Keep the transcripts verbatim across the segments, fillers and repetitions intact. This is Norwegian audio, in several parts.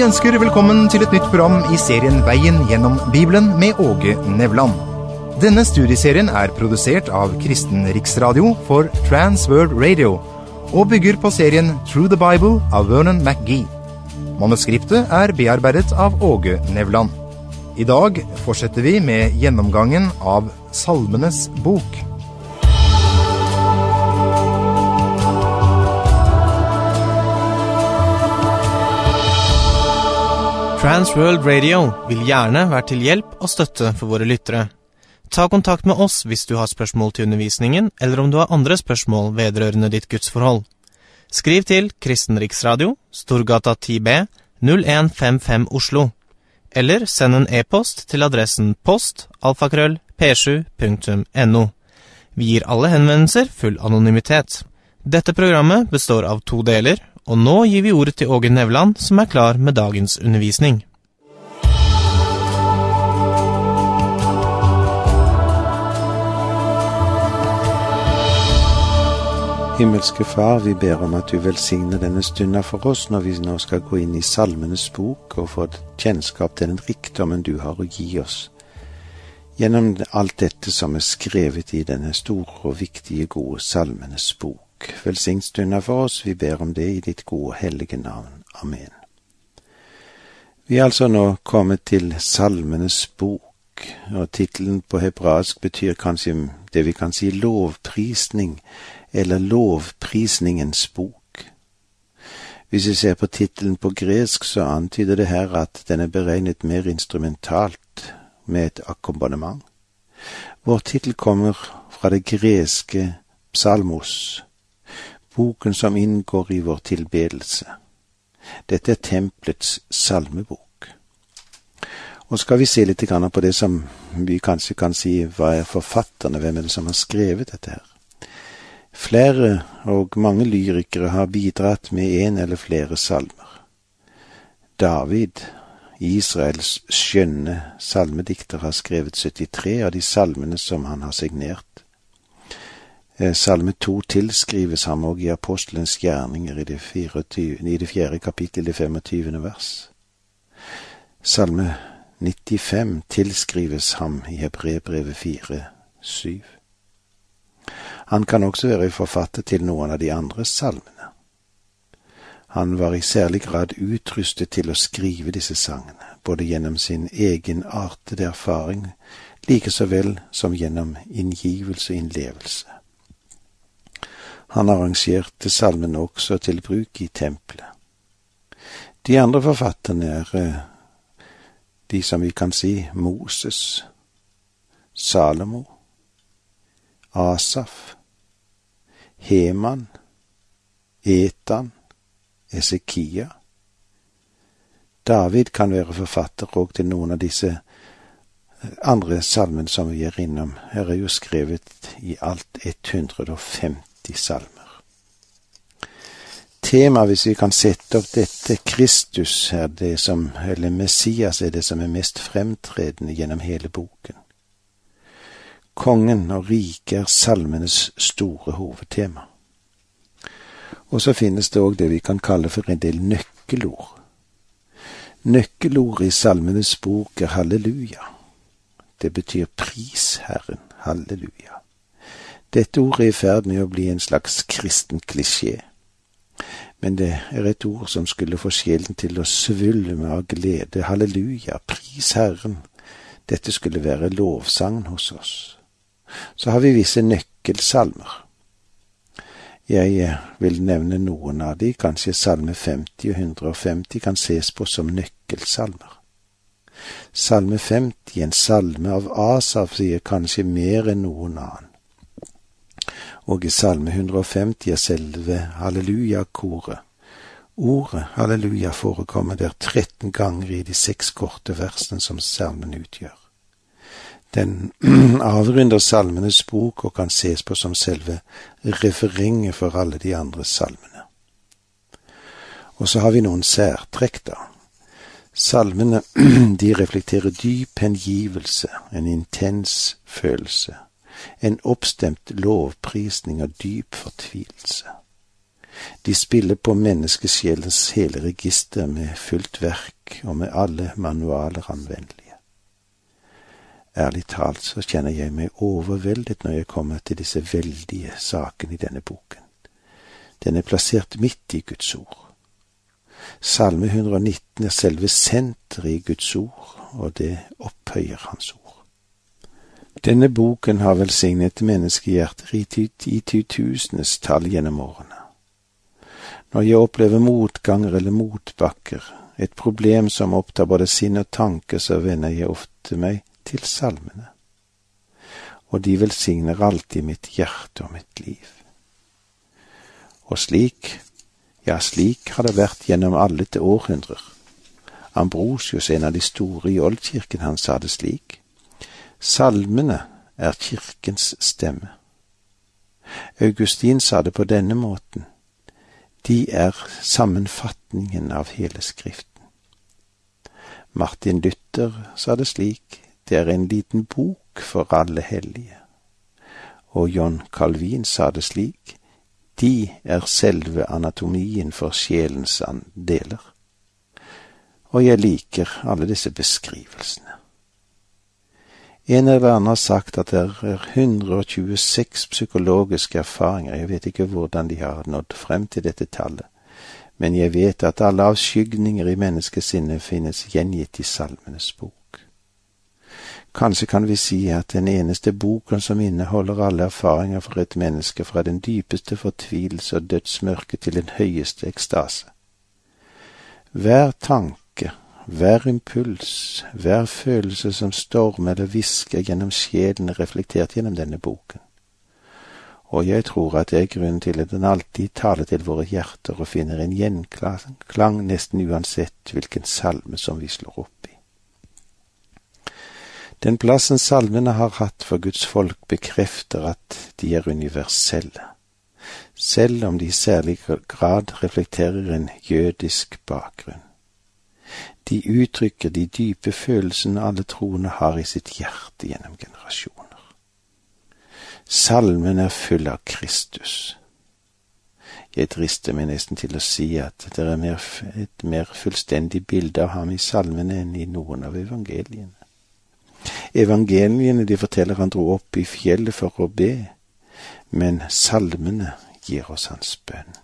ønsker velkommen til et nytt program i serien Veien gjennom Bibelen med Åge Nevland. Denne studieserien er produsert av Kristen Riksradio for Trans World Radio og bygger på serien Through the Bible av Vernon McGee. Manuskriptet er bearbeidet av Åge Nevland. I dag fortsetter vi med gjennomgangen av Salmenes bok. Trans World Radio vil gjerne være til hjelp og støtte for våre lyttere. Ta kontakt med oss hvis du har spørsmål til undervisningen, eller om du har andre spørsmål vedrørende ditt gudsforhold. Skriv til Kristen Riksradio, Storgata ti B, null en fem fem Oslo, eller send en e-post til adressen post alfakrøll p sju punktum no. Vi gir alle henvendelser full anonymitet. Dette programmet består av to deler, og nå gir vi ordet til Åge Nevland, som er klar med dagens undervisning. Himmelske Far, vi ber om at du velsigner denne stunden for oss når vi nå skal gå inn i Salmenes bok og få kjennskap til den rikdommen du har å gi oss. Gjennom alt dette som er skrevet i denne store og viktige gode Salmenes bok. Velsign stunden for oss, vi ber om det i ditt gode hellige navn. Amen. Vi er altså nå kommet til Salmenes bok, og titelen på hebraisk betyr kanskje det vi kan si lovprisning, eller lovprisningens bok. Hvis vi ser på titelen på gresk, så antyder det her at den er beregnet mer instrumentalt, med et akkompagnement. Vår titel kommer fra det greske psalmos, boken som inngår i vår tilbedelse. Dette er templets salmebok. Og skal vi se litt på det som vi kanskje kan si, hva er forfatterne, hvem er det som har skrevet dette her? Flere og mange lyrikere har bidratt med en eller flere salmer. David, Israels skjønne salmedikter, har skrevet syttitre av de salmene som han har signert. Salme to tilskrives ham og i apostelens gjerninger i det, fireogtyvende, i det fjerde kapittel, det femogtyvende vers. Salme nittifem tilskrives ham i Hebreerbrevet fire syv. Han kan også være forfatter til noen av de andre salmene. Han var i særlig grad utrustet til å skrive disse sangene, både gjennom sin egen artede erfaring, like så vel som gjennom inngivelse og innlevelse. Han arrangerte salmen også til bruk i tempelet. De andre forfatterne er de som vi kan si Moses, Salomo, Asaf, Heman, Etan, Esekia. David kan være forfatter også til noen av disse andre salmen som vi er innom. Her er jo skrevet i alt hundre og femti salmer. Tema, hvis vi kan sette opp dette, Kristus er det som, eller Messias er det som er mest fremtredende gjennom hele boken. Kongen og riket er salmenes store hovedtema. Og så finnes det også det vi kan kalle for en del nøkkelord. Nøkkelord i salmenes bok er halleluja. Det betyr pris Herren, halleluja. Dette ordet er i ferd med å bli en slags kristen klisjé. Men det er et ord som skulle få sjelen til å svulme av glede. Halleluja, pris Herren. Dette skulle være lovsangen hos oss. Så har vi visse nøkkelsalmer. Jeg vil nevne noen av de. Kanskje salme femti og hundre og femti kan ses på som nøkkelsalmer. Salme femti, en salme av Asaf, sier kanskje mer enn noen annen. Og i salme hundre og femti er selve halleluja-koret. Ordet halleluja forekommer der tretten ganger i de seks korte versene som salmen utgjør. Den avrunder salmenes bok og kan ses på som selve referinget for alle de andre salmene. Og så har vi noen særtrekk da. Salmene, de reflekterer dyp hengivelse, en intens følelse. En oppstemt lovprisning av dyp fortvilelse. De spiller på menneskesjelens hele register med fullt verk og med alle manualer anvendelige. Ærlig talt så kjenner jeg meg overveldet når jeg kommer til disse veldige sakene i denne boken. Den er plassert midt i Guds ord. Salme et hundre og nitten er selve senteret i Guds ord, og det opphøyer hans ord. Denne boken har velsignet menneskehjerter i titusenes tall gjennom årene. Når jeg opplever motganger eller motbakker, et problem som opptar både sinn og tanke, så vender jeg ofte meg til salmene. Og de velsigner alltid mitt hjerte og mitt liv. Og slik, ja slik har det vært gjennom alle til århundrer. Ambrosius, en av de store i oldkirken, han sa det slik: salmene er kirkens stemme. Augustin sa det på denne måten: de er sammenfatningen av hele Skriften. Martin Luther sa det slik: det er en liten bok for alle hellige. Og John Calvin sa det slik: de er selve anatomien for sjelens deler. Og jeg liker alle disse beskrivelsene. En eller annen har sagt at det er et hundre og tjueseks psykologiske erfaringer. Jeg vet ikke hvordan de har nådd frem til dette tallet, men jeg vet at alle avskygninger i menneskesinnet finnes gjengitt i Salmenes bok. Kanskje kan vi si at den eneste boken som inneholder alle erfaringer for et menneske fra den dypeste fortvilelse og dødsmørke til den høyeste ekstase. Hver tanke, hver impuls, hver følelse som stormer eller hvisker gjennom sjelen er reflektert gjennom denne boken. Og jeg tror at det er grunnen til at den alltid taler til våre hjerter og finner en gjenklang nesten uansett hvilken salme som vi slår opp i. Den plassen salmene har hatt for Guds folk bekrefter at de er universelle, selv om de i særlig grad reflekterer en jødisk bakgrunn. De uttrykker de dype følelsene alle troende har i sitt hjerte gjennom generasjoner. Salmen er full av Kristus. Jeg drister meg nesten til å si at det er mer, et mer fullstendig bilde av ham i salmene enn i noen av evangeliene. Evangeliene de forteller han dro opp i fjellet for å be, men salmene gir oss hans bønn.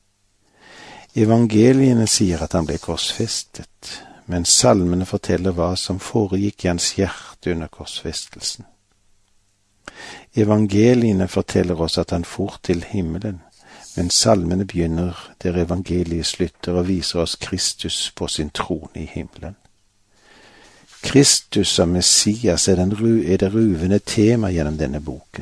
Evangeliene sier at han ble korsfestet, men salmene forteller hva som foregikk i hans hjerte under korsfestelsen. Evangeliene forteller oss at han for til himmelen, men salmene begynner der evangeliet slutter og viser oss Kristus på sin trone i himmelen. Kristus som Messias er, den, er det ruvende tema gjennom denne boken.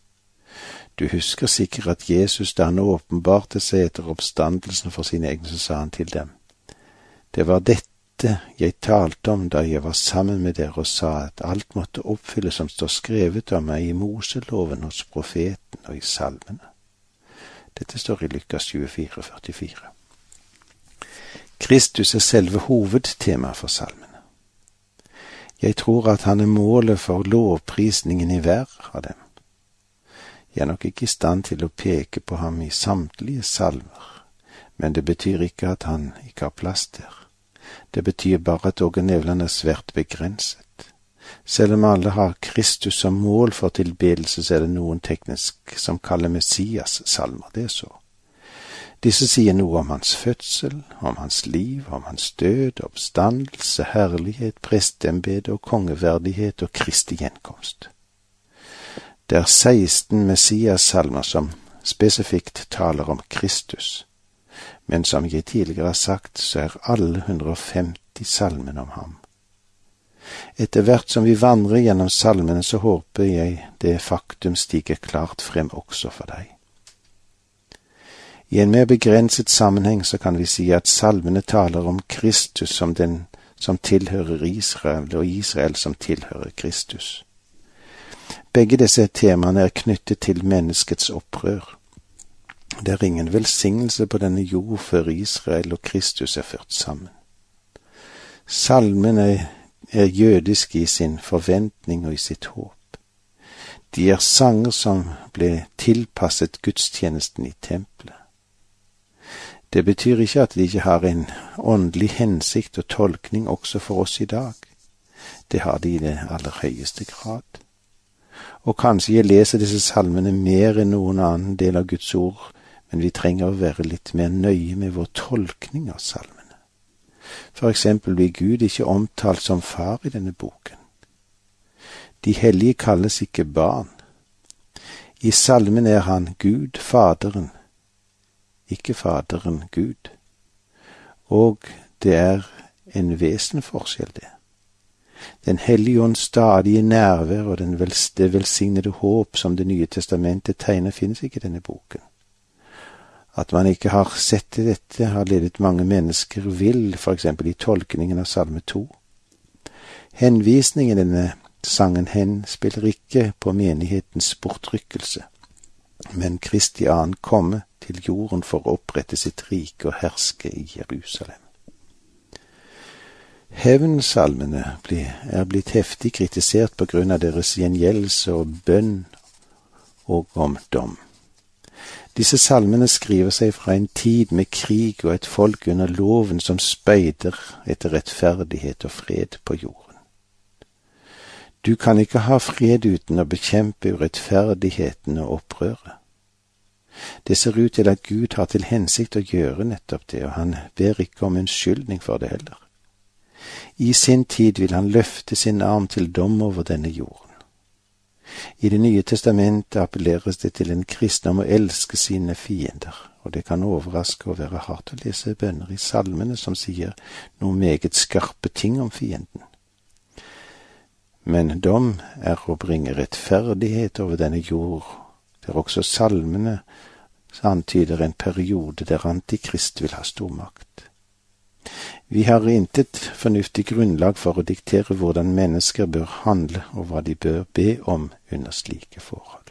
Du husker sikkert at Jesus, da han åpenbarte seg etter oppstandelsen for sine egne, så sa han til dem: det var dette jeg talte om da jeg var sammen med dere og sa at alt måtte oppfylles som står skrevet om meg i Moseloven, hos profeten og i salmene. Dette står i Lukas tjuefire førtifire. Kristus er selve hovedtemaet for salmen. Jeg tror at han er målet for lovprisningen i hver av dem. Jeg er nok ikke i stand til å peke på ham i samtlige salmer, men det betyr ikke at han ikke har plass der. Det betyr bare at organevlen er svært begrenset. Selv om alle har Kristus som mål for tilbedelse, så er det noen teknisk som kaller Messias-salmer, det er så. Disse sier noe om hans fødsel, om hans liv, om hans død, oppstandelse, herlighet, presteembede og kongeverdighet og Kristi gjenkomst. Det er seksten Messias-salmer som spesifikt taler om Kristus, men som jeg tidligere har sagt, så er alle hundre og femti salmene om ham. Etter hvert som vi vandrer gjennom salmene, så håper jeg det faktum stiger klart frem også for deg. I en mer begrenset sammenheng så kan vi si at salmene taler om Kristus som den som tilhører Israel, og Israel som tilhører Kristus. Begge disse temaene er knyttet til menneskets opprør. Det er ingen velsignelse på denne jord før Israel og Kristus er ført sammen. Salmene er jødiske i sin forventning og i sitt håp. De er sanger som ble tilpasset gudstjenesten i tempelet. Det betyr ikke at de ikke har en åndelig hensikt og tolkning også for oss i dag. Det har de i det aller høyeste grad. Og kanskje jeg leser disse salmene mer enn noen annen del av Guds ord, men vi trenger å være litt mer nøye med vår tolkning av salmene. For eksempel blir Gud ikke omtalt som far i denne boken. De hellige kalles ikke barn. I salmen er han Gud, Faderen, ikke Faderen Gud. Og det er en vesenforskjell det. Den hellige ånds stadige nærvær og den vel, det velsignede håp som Det nye testamentet tegner finnes ikke i denne boken. At man ikke har sett til dette har ledet mange mennesker vill, for eksempel i tolkningen av salme to. Henvisningen denne sangen hen spiller ikke på menighetens bortrykkelse, men Kristi ankomme til jorden for å opprette sitt rike og herske i Jerusalem. Hevnsalmene er blitt heftig kritisert på grunn av deres gjengjeldelse og bønn og om dom. Disse salmene skriver seg fra en tid med krig og et folk under loven som speider etter rettferdighet og fred på jorden. Du kan ikke ha fred uten å bekjempe urettferdigheten og opprøret. Det ser ut til at Gud har til hensikt å gjøre nettopp det, og han ber ikke om unnskyldning for det heller. I sin tid vil han løfte sin arm til dom over denne jorden. I Det nye testamentet appelleres det til en kristen om å elske sine fiender, og det kan overraske å være hardt å lese bønner i salmene som sier noe meget skarpe ting om fienden. Men dom er å bringe rettferdighet over denne jord, der også salmene antyder en periode der Antikrist vil ha stor makt. Vi har intet fornuftig grunnlag for å diktere hvordan mennesker bør handle og hva de bør be om under slike forhold.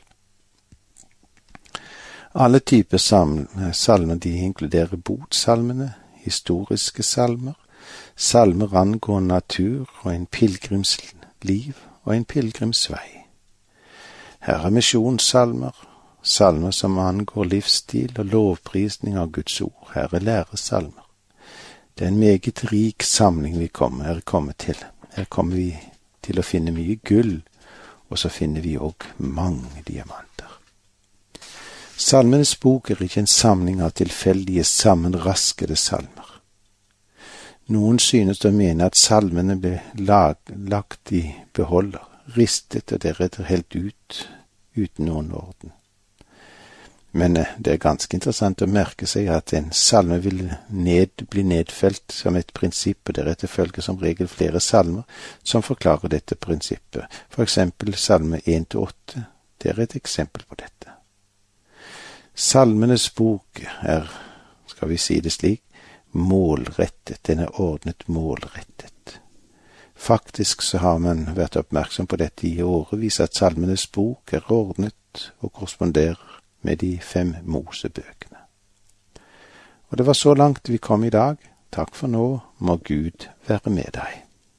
Alle typer salmer de inkluderer botsalmene, historiske salmer, salmer angående natur og en pilgrimsliv og en pilgrimsvei. Her er misjonssalmer, salmer som angår livsstil og lovprisning av Guds ord. Her er læresalmer. Det er en meget rik samling vi kommer, er kommet til. Her kommer vi til å finne mye gull, og så finner vi også mange diamanter. Salmenes bok er ikke en samling av tilfeldige, sammenraskede salmer. Noen synes å mene at salmene ble lag, lagt i beholder, ristet og deretter helt ut, uten noen orden. Men det er ganske interessant å merke seg at en salme vil ned, bli nedfelt som et prinsipp, og deretter følger som regel flere salmer som forklarer dette prinsippet. For eksempel salme én til åtte, det er et eksempel på dette. Salmenes bok er, skal vi si det slik, målrettet, den er ordnet målrettet. Faktisk så har man vært oppmerksom på dette i årevis, at salmenes bok er ordnet og korresponderer med de fem Mosebøkene. Og det var så langt vi kom i dag. Takk for nå, må Gud være med deg.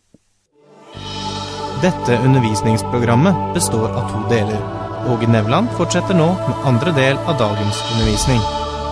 Dette undervisningsprogrammet består av to deler. Åge Nevland fortsetter nå med andre del av dagens undervisning.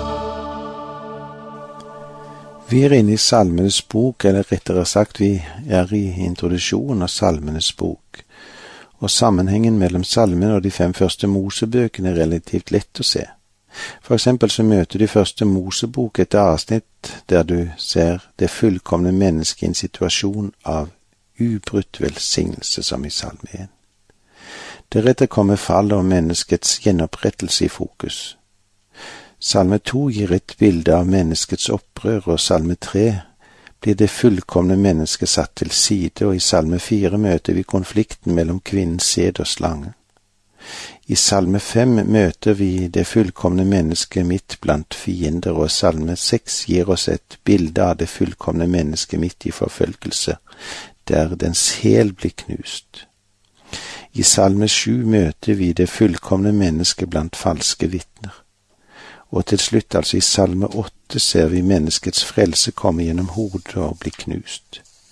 Vi er inne i Salmenes bok, eller rettere sagt, vi er i introduksjonen av Salmenes bok. Og sammenhengen mellom salmen og de fem første Mosebøkene er relativt lett å se. For eksempel så møter de første Mosebok et avsnitt der du ser det fullkomne mennesket i en situasjon av ubrutt velsignelse som i salme én. Deretter kommer fallet og menneskets gjenopprettelse i fokus. Salme to gir et bilde av menneskets opprør, og salme tre blir det fullkomne mennesket satt til side, og i salme fire møter vi konflikten mellom kvinnens sæd og slangen. I salme fem møter vi det fullkomne mennesket midt blant fiender, og salme seks gir oss et bilde av det fullkomne mennesket midt i forfølgelse, der dens hæl blir knust. I salme sju møter vi det fullkomne mennesket blant falske vitner. Og til slutt, altså i salme åtte, ser vi menneskets frelse komme gjennom hodet og bli knust.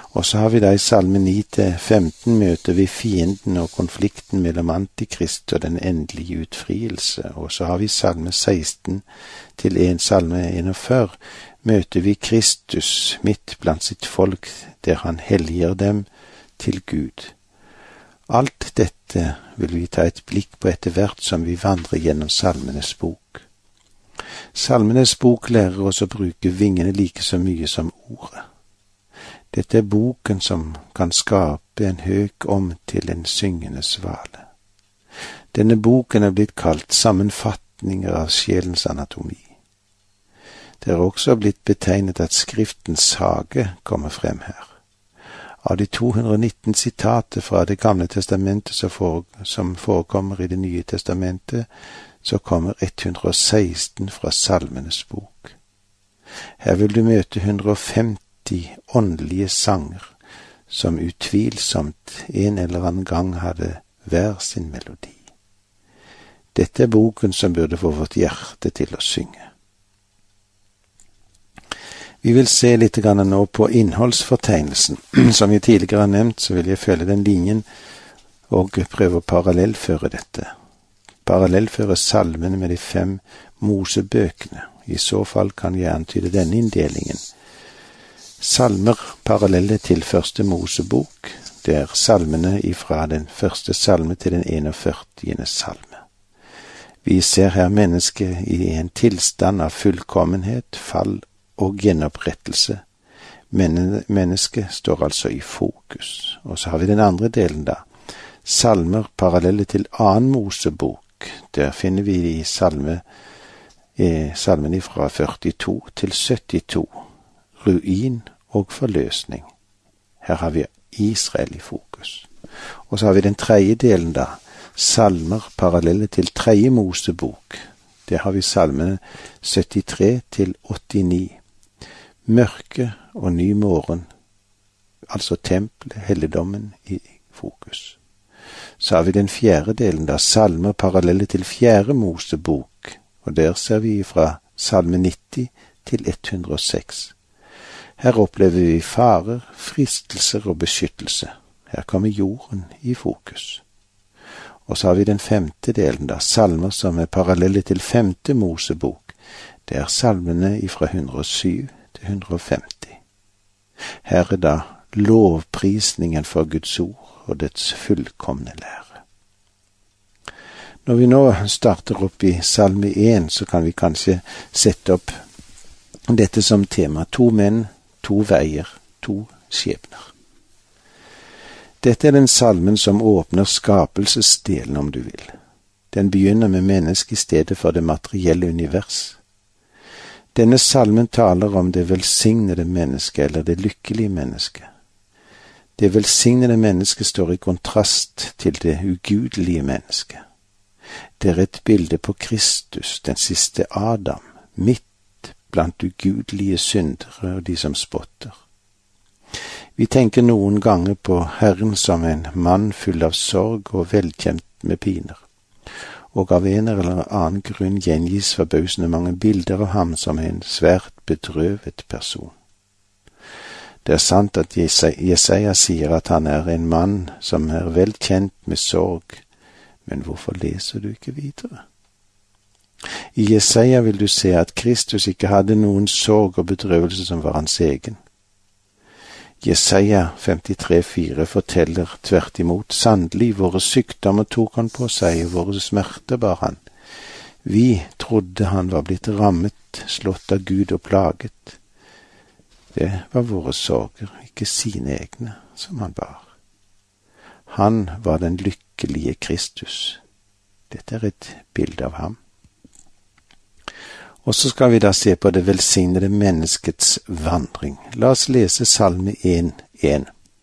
Og så har vi da i salme ni til femten møter vi fienden og konflikten mellom antikrist og den endelige utfrielse. Og så har vi salme seksten til en salme enogfyrre møter vi Kristus midt blant sitt folk, der han helliger dem til Gud. Alt dette vil vi ta et blikk på etter hvert som vi vandrer gjennom Salmenes bok. Salmenes bok lærer oss å bruke vingene like så mye som ordet. Dette er boken som kan skape en høk om til en syngende svale. Denne boken er blitt kalt sammenfatninger av sjelens anatomi. Det er også blitt betegnet at Skriftens hage kommer frem her. Av de to hundre og nitten sitater fra Det gamle testamentet som forekommer i Det nye testamentet, så kommer ett hundre og seksten fra Salmenes bok. Her vil du møte hundre og femti åndelige sanger, som utvilsomt en eller annen gang hadde hver sin melodi. Dette er boken som burde få vårt hjerte til å synge. Vi vil se litt grann nå på innholdsfortegnelsen. Som jeg tidligere har nevnt, så vil jeg følge den linjen og prøve å parallellføre dette. Parallellføre salmene med de fem Mosebøkene. I så fall kan jeg antyde denne inndelingen. Salmer parallelle til første Mosebok. Det er salmene ifra den første salme til den enogførtiende salme. Vi ser her mennesket i en tilstand av fullkommenhet, fall og gjenopprettelse. Men mennesket står altså i fokus. Og så har vi den andre delen da. Salmer parallelle til annen Mosebok. Der finner vi i salme, eh, salmen fra førtito til syttito. Ruin og forløsning. Her har vi Israel i fokus. Og så har vi den tredje delen da. Salmer parallelle til tredje Mosebok. Der har vi salmene syttitre til åttini. Mørke og ny morgen, altså tempelet, helligdommen i fokus. Så har vi den fjerde delen da, salmer parallelle til fjerde Mosebok, og der ser vi fra salme nitti til ett hundre og seks. Her opplever vi farer, fristelser og beskyttelse. Her kommer jorden i fokus. Og så har vi den femte delen da, salmer som er parallelle til femte Mosebok. Det er salmene fra hundre og syv til hundre og femti. Her er da lovprisningen for Guds ord og dets fullkomne lære. Når vi nå starter opp i salme én, så kan vi kanskje sette opp dette som tema: to menn, to veier, to skjebner. Dette er den salmen som åpner skapelsesdelen, om du vil. Den begynner med mennesket i stedet for det materielle univers. Denne salmen taler om det velsignede mennesket, eller det lykkelige mennesket. Det velsignede mennesket står i kontrast til det ugudelige mennesket. Det er et bilde på Kristus, den siste Adam, midt blant ugudelige syndere og de som spotter. Vi tenker noen ganger på Herren som en mann full av sorg og velkjent med piner. Og av en eller annen grunn gjengis forbausende mange bilder av ham som en svært bedrøvet person. Det er sant at Jesaja sier at han er en mann som er vel kjent med sorg, men hvorfor leser du ikke videre? I Jesaja vil du se at Kristus ikke hadde noen sorg og bedrøvelse som var hans egen. Jesaja femtitre fire forteller tvert imot: sannelig, våre sykdommer tok han på seg, og våre smerter bar han. Vi trodde han var blitt rammet, slått av Gud og plaget. Det var våre sorger, ikke sine egne, som han bar. Han var den lykkelige Kristus. Dette er et bilde av ham. Og så skal vi da se på det velsignede menneskets vandring. La oss lese salme én én.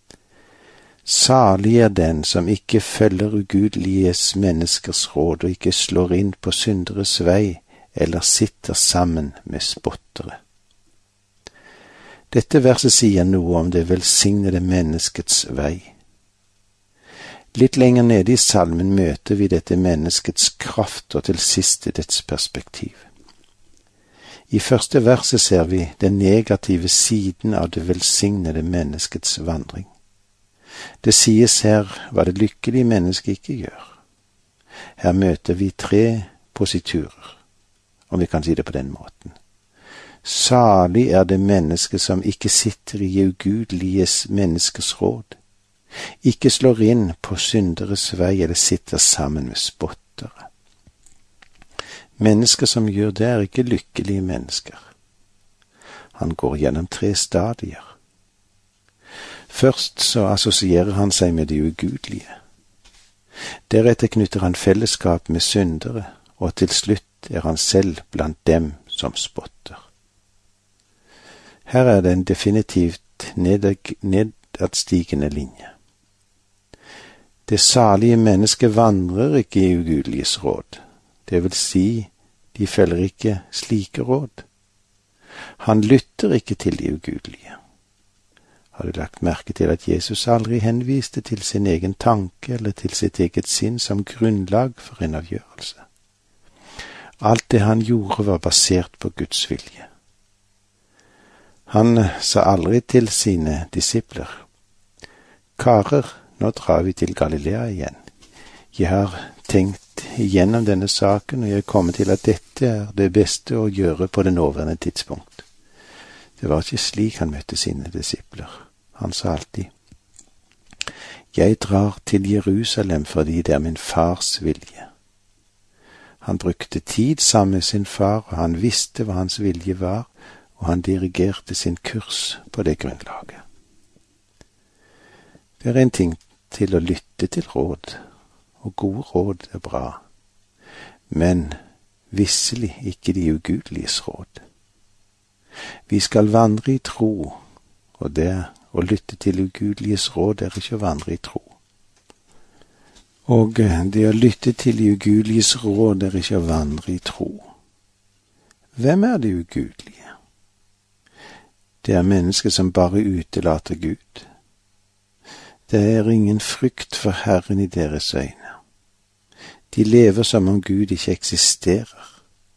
Salig er den som ikke følger ugudeliges menneskers råd, og ikke slår inn på synderes vei, eller sitter sammen med spottere. Dette verset sier noe om det velsignede menneskets vei. Litt lenger nede i salmen møter vi dette menneskets kraft, og til sist dets perspektiv. I første verset ser vi den negative siden av det velsignede menneskets vandring. Det sies her hva det lykkelige mennesket ikke gjør. Her møter vi tre positurer, om vi kan si det på den måten. Salig er det menneske som ikke sitter i ugudeliges menneskers råd, ikke slår inn på synderes vei eller sitter sammen med spottere. Mennesker som gjør det, er ikke lykkelige mennesker. Han går gjennom tre stadier. Først så assosierer han seg med de ugudelige. Deretter knytter han fellesskap med syndere, og til slutt er han selv blant dem som spotter. Her er det en definitivt nedadstigende linje. Det salige mennesket vandrer ikke i ugudeliges råd. Det vil si, de følger ikke slike råd. Han lytter ikke til de ugudelige. Har du lagt merke til at Jesus aldri henviste til sin egen tanke eller til sitt eget sinn som grunnlag for en avgjørelse? Alt det han gjorde var basert på Guds vilje. Han sa aldri til sine disipler: «Karer, nå drar vi til Galilea igjen. Jeg har tenkt igjennom denne saken, og jeg er kommet til at dette er det beste å gjøre på det nåværende tidspunkt.» Det var ikke slik han møtte sine disipler. Han sa alltid: «Jeg drar til Jerusalem fordi det er min fars vilje.» Han brukte tid sammen med sin far, og han visste hva hans vilje var, og han dirigerte sin kurs på det grunnlaget. Det er en ting til å lytte til råd, og gode råd er bra, men visselig ikke de ugudeliges råd. Vi skal vandre i tro, og det å lytte til ugudeliges råd er ikke å vandre i tro. Og det å lytte til de ugudeliges råd er ikke å vandre i tro. Hvem er de ugudelige? Det er mennesker som bare utelater Gud. Det er ingen frykt for Herren i deres øyne. De lever som om Gud ikke eksisterer.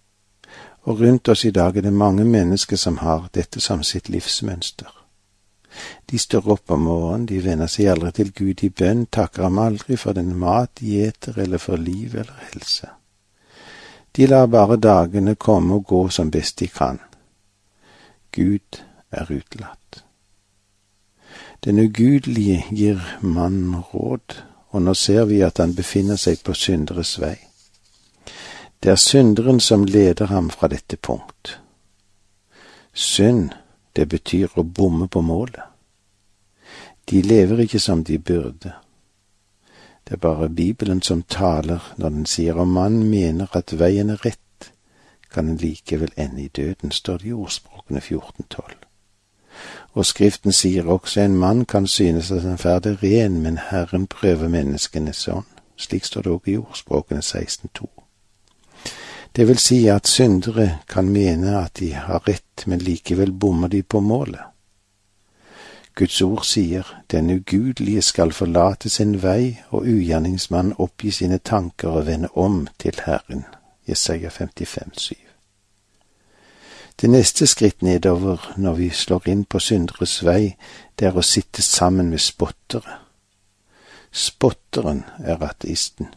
Og rundt oss i dag er det mange mennesker som har dette som sitt livsmønster. De står opp om morgenen, de vender seg aldri til Gud i bønn, takker ham aldri for den mat de eter eller for liv eller helse. De lar bare dagene komme og gå som best de kan. Gud er utelatt. Den ugudelige gir mannen råd, og nå ser vi at han befinner seg på synderes vei. Det er synderen som leder ham fra dette punkt. Synd, det betyr å bomme på målet. De lever ikke som de burde. Det er bare Bibelen som taler når den sier om mannen mener at veien er rett, kan den likevel ende i døden, står det i Ordspråkene fjorten tolv. Og Skriften sier også en mann kan synes at han ferdig ren, men Herren prøver menneskenes ånd. Slik står det også i Ordspråkene seksten to. Det vil si at syndere kan mene at de har rett, men likevel bommer de på målet. Guds ord sier, den ugudelige skal forlate sin vei, og ugjerningsmannen oppgi sine tanker og vende om til Herren. Jesaja femtifem syv. Det neste skritt nedover når vi slår inn på synderes vei, det er å sitte sammen med spottere. Spotteren er ateisten.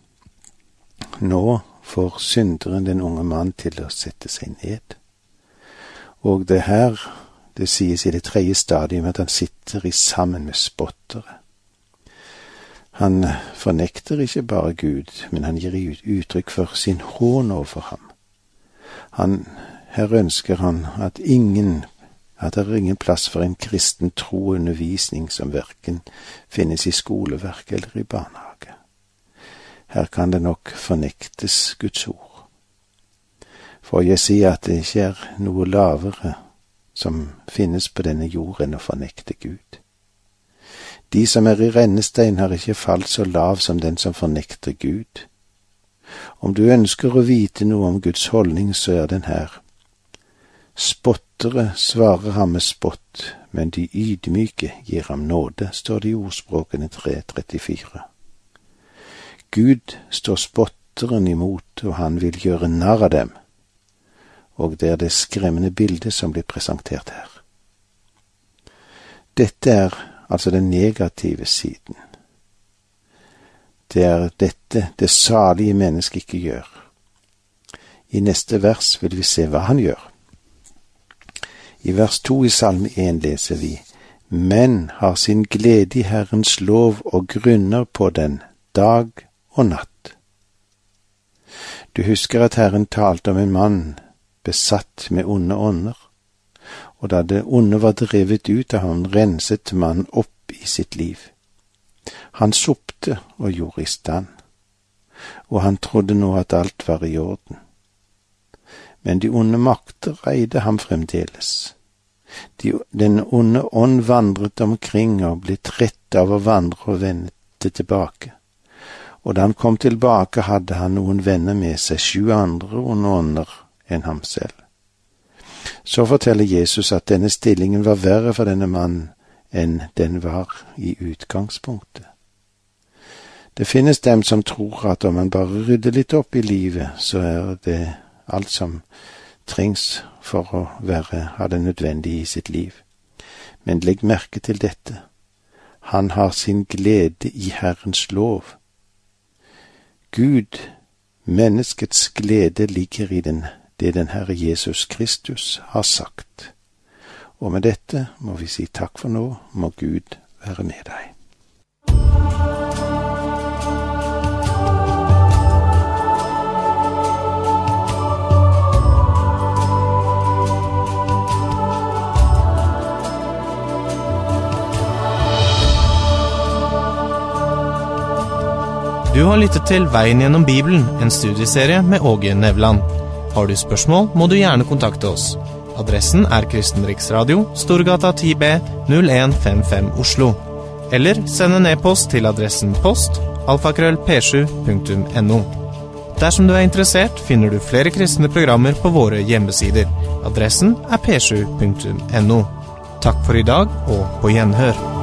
Nå får synderen den unge mann til å sette seg ned. Og det her, det sies i det tredje stadiet, at han sitter i sammen med spottere. Han fornekter ikke bare Gud, men han gir uttrykk for sin hån overfor ham. Han, her ønsker han at ingen, at det er ingen plass for en kristen tro og undervisning som hverken finnes i skoleverk eller i barnehage. Her kan det nok fornektes Guds ord. For jeg sier at det ikke er noe lavere som finnes på denne jord enn å fornekte Gud. De som er i rennestein har ikke falt så lav som den som fornekter Gud. Om du ønsker å vite noe om Guds holdning, så er den her. Spottere svarer ham med spott, men de ydmyke gir ham nåde, står det i Ordspråkene tre trettifire. Gud står spotteren imot, og han vil gjøre narr av dem. og det er det skremmende bildet som blir presentert her. Dette er altså den negative siden. Det er dette det salige mennesket ikke gjør. I neste vers vil vi se hva han gjør. I vers to i Salme en leser vi: Men har sin glede i Herrens lov og grunner på den dag og natt. Du husker at Herren talte om en mann besatt med onde ånder, og da det onde var drevet ut av ham, renset mannen opp i sitt liv. Han sopte og gjorde i stand, og han trodde nå at alt var i orden. Men de onde makter eide ham fremdeles. De, den onde ånd vandret omkring og ble trett av å vandre og vendte tilbake. Og da han kom tilbake, hadde han noen venner med seg, sju andre onde ånder enn ham selv. Så forteller Jesus at denne stillingen var verre for denne mannen enn den var i utgangspunktet. Det finnes dem som tror at om man bare rydder litt opp i livet, så er det alt som trengs for å være, ha det nødvendig i sitt liv. Men legg merke til dette. Han har sin glede i Herrens lov. Gud, menneskets glede ligger i den, det den Herre Jesus Kristus har sagt. Og med dette må vi si takk for nå, må Gud være med deg. Du har lyttet til Veien gjennom Bibelen, en studieserie med Åge Nevland. Har du spørsmål, må du gjerne kontakte oss. Adressen er Kristen Riksradio, Storgata ti B, null en fem fem Oslo. Eller send en e-post til adressen post, alfakrøll p sju punktum no. Dersom du er interessert, finner du flere kristne programmer på våre hjemmesider. Adressen er p sju punktum no. Takk for i dag, og på gjenhør.